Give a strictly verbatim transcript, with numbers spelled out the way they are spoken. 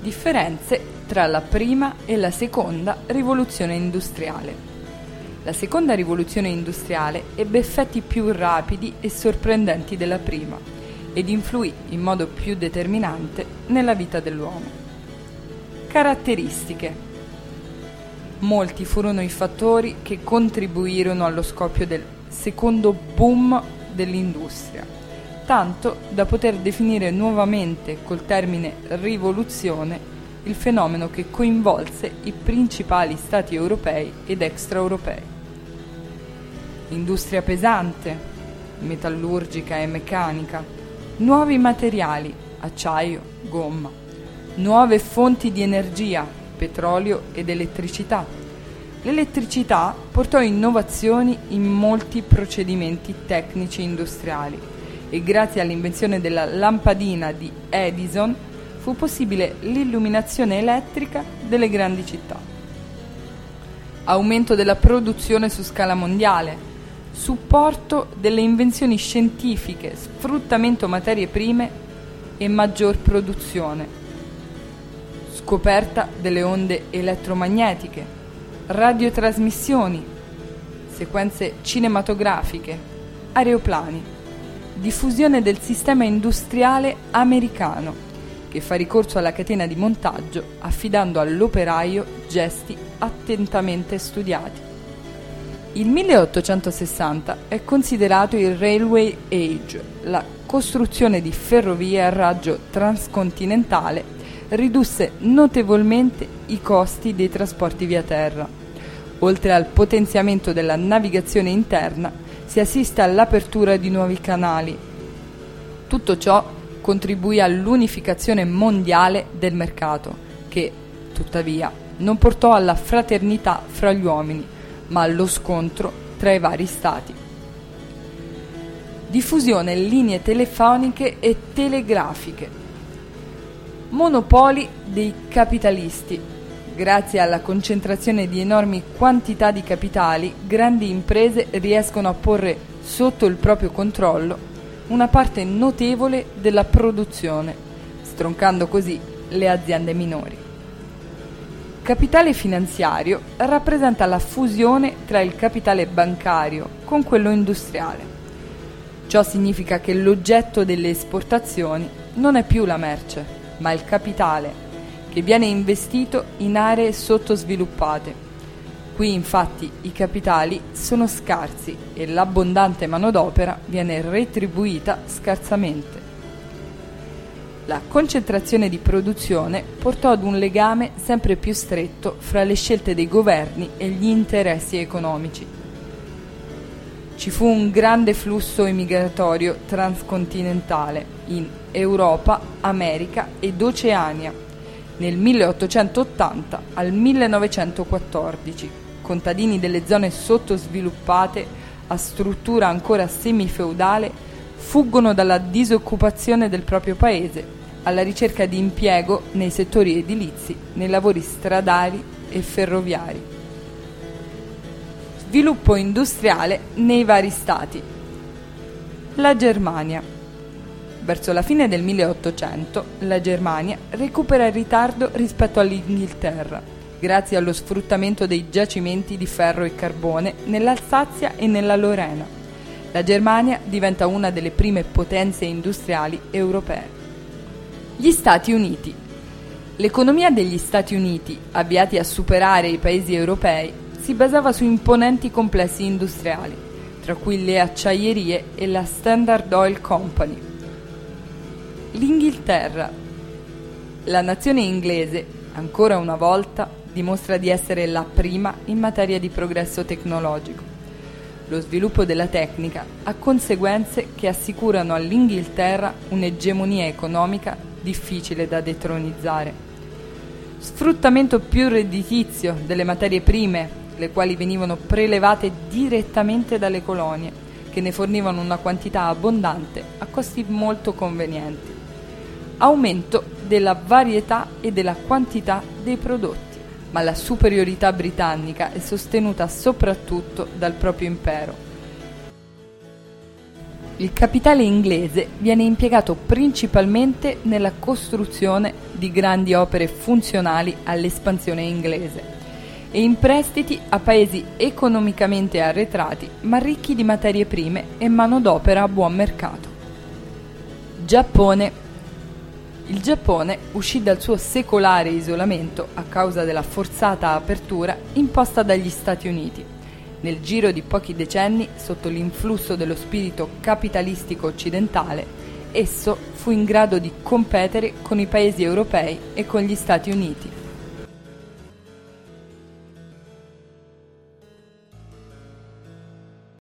Differenze tra la prima e la seconda rivoluzione industriale. La seconda rivoluzione industriale ebbe effetti più rapidi e sorprendenti della prima ed influì in modo più determinante nella vita dell'uomo. Caratteristiche. Molti furono i fattori che contribuirono allo scoppio del secondo boom dell'industria, tanto da poter definire nuovamente col termine rivoluzione il fenomeno che coinvolse i principali stati europei ed extraeuropei. Industria pesante, metallurgica e meccanica, nuovi materiali, acciaio, gomma, nuove fonti di energia, petrolio ed elettricità. L'elettricità portò innovazioni in molti procedimenti tecnici industriali e grazie all'invenzione della lampadina di Edison fu possibile l'illuminazione elettrica delle grandi città. Aumento della produzione su scala mondiale, supporto delle invenzioni scientifiche, sfruttamento materie prime e maggior produzione, scoperta delle onde elettromagnetiche, radiotrasmissioni, sequenze cinematografiche, aeroplani, diffusione del sistema industriale americano, che fa ricorso alla catena di montaggio affidando all'operaio gesti attentamente studiati. Il milleottocentosessanta è considerato il Railway Age. La costruzione di ferrovie a raggio transcontinentale ridusse notevolmente i costi dei trasporti via terra. Oltre al potenziamento della navigazione interna, si assiste all'apertura di nuovi canali. Tutto ciò contribuì all'unificazione mondiale del mercato, che, tuttavia, non portò alla fraternità fra gli uomini, ma allo scontro tra i vari stati. Diffusione linee telefoniche e telegrafiche. Monopoli dei capitalisti. Grazie alla concentrazione di enormi quantità di capitali, grandi imprese riescono a porre sotto il proprio controllo una parte notevole della produzione, stroncando così le aziende minori. Capitale finanziario rappresenta la fusione tra il capitale bancario con quello industriale. Ciò significa che l'oggetto delle esportazioni non è più la merce, ma il capitale, che viene investito in aree sottosviluppate. Qui infatti i capitali sono scarsi e l'abbondante manodopera viene retribuita scarsamente. La concentrazione di produzione portò ad un legame sempre più stretto fra le scelte dei governi e gli interessi economici. Ci fu un grande flusso immigratorio transcontinentale in Europa, America ed Oceania nel milleottocentottanta al millenovecentoquattordici. Contadini delle zone sottosviluppate a struttura ancora semifeudale fuggono dalla disoccupazione del proprio paese alla ricerca di impiego nei settori edilizi, nei lavori stradali e ferroviari. Sviluppo industriale nei vari stati. La Germania. Verso la fine del milleottocento la Germania recupera il ritardo rispetto all'Inghilterra, grazie allo sfruttamento dei giacimenti di ferro e carbone nell'Alsazia e nella Lorena. La Germania diventa una delle prime potenze industriali europee. Gli Stati Uniti. L'economia degli Stati Uniti, avviati a superare i paesi europei, si basava su imponenti complessi industriali, tra cui le acciaierie e la Standard Oil Company. L'Inghilterra. La nazione inglese, ancora una volta, dimostra di essere la prima in materia di progresso tecnologico. Lo sviluppo della tecnica ha conseguenze che assicurano all'Inghilterra un'egemonia economica difficile da detronizzare. Sfruttamento più redditizio delle materie prime, le quali venivano prelevate direttamente dalle colonie, che ne fornivano una quantità abbondante a costi molto convenienti. Aumento della varietà e della quantità dei prodotti. Ma la superiorità britannica è sostenuta soprattutto dal proprio impero. Il capitale inglese viene impiegato principalmente nella costruzione di grandi opere funzionali all'espansione inglese e in prestiti a paesi economicamente arretrati ma ricchi di materie prime e manodopera a buon mercato. Giappone. Il Giappone uscì dal suo secolare isolamento a causa della forzata apertura imposta dagli Stati Uniti. Nel giro di pochi decenni, sotto l'influsso dello spirito capitalistico occidentale, esso fu in grado di competere con i paesi europei e con gli Stati Uniti.